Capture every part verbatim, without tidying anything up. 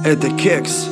Это Кекс.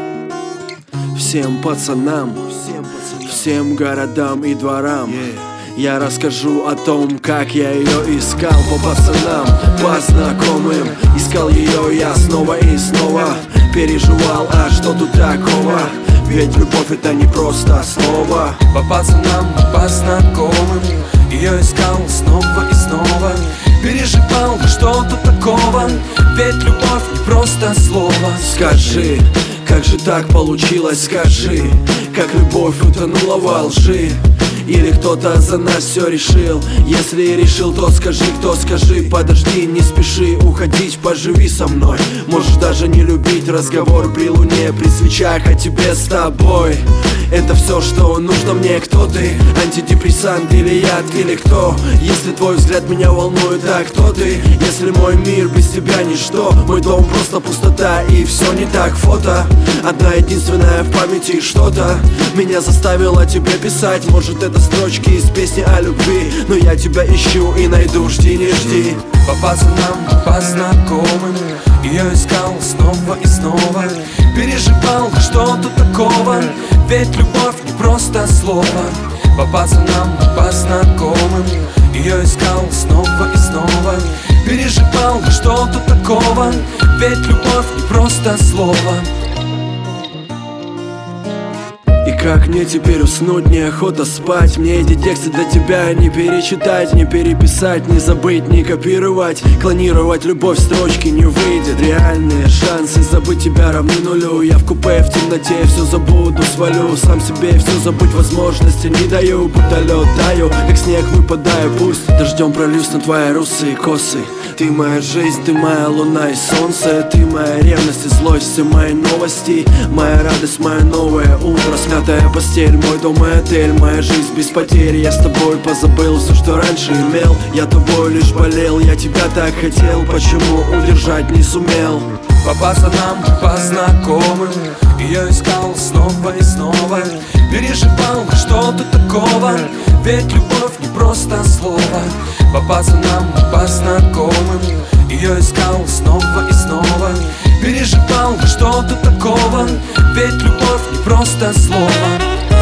Всем пацанам, всем городам и дворам я расскажу о том, как я ее искал. По пацанам, по знакомым искал ее я снова и снова. Переживал, а что тут такого? Ведь любовь это не просто слово. По пацанам, по знакомым ее искал снова и снова. Переживал, что тут такого? Ведь любовь не просто слово. Скажи, как же так получилось, скажи, как любовь утонула во лжи? Или кто-то за нас все решил? Если решил, то скажи, кто скажи. Подожди, не спеши уходить, поживи со мной. Можешь даже не любить разговор при луне, при свечах, а тебе с тобой. Это все, что нужно мне. Кто ты? Антидепрессант или яд, или кто? Если твой взгляд меня волнует, а кто ты? Если мой мир без тебя ничто, мой дом просто пустота и все не так. Фото одна единственная в памяти, что-то меня заставило тебе писать. Может это строчки из песни о любви, но я тебя ищу и найду, жди, не жди. По пацанам, по знакомым ее искал снова и снова. Переживал, что тут такого? Ведь любовь не просто слово. По пацанам, по знакомым ее искал снова и снова. Переживал, что тут такого? Ведь любовь не просто слово. И как мне теперь уснуть, неохота спать. Мне эти тексты для тебя не перечитать, не переписать, не забыть, не копировать. Клонировать любовь в строчке не выйдет. Реальные шансы забыть тебя равны нулю. Я в купе в темноте все забуду, свалю сам себе все забыть, возможности не даю. Будто лед таю, как снег выпадаю, пусть дождем прольюсь на твои русые косы. Ты моя жизнь, ты моя луна и солнце. Ты моя ревность и злость, все мои новости. Моя радость, мое новое утро. Смятая постель, мой дом и отель. Моя жизнь без потерь, я с тобой позабыл все, что раньше имел. Я тобой лишь болел, я тебя так хотел. Почему удержать не сумел? По пацанам, по знакомым ее искал снова и снова. Переживал, что тут такого? Ведь любовь не просто слово. По пацанам, по знакомым ее искал снова и снова. Переживал, что тут такого? Ведь любовь не просто слово.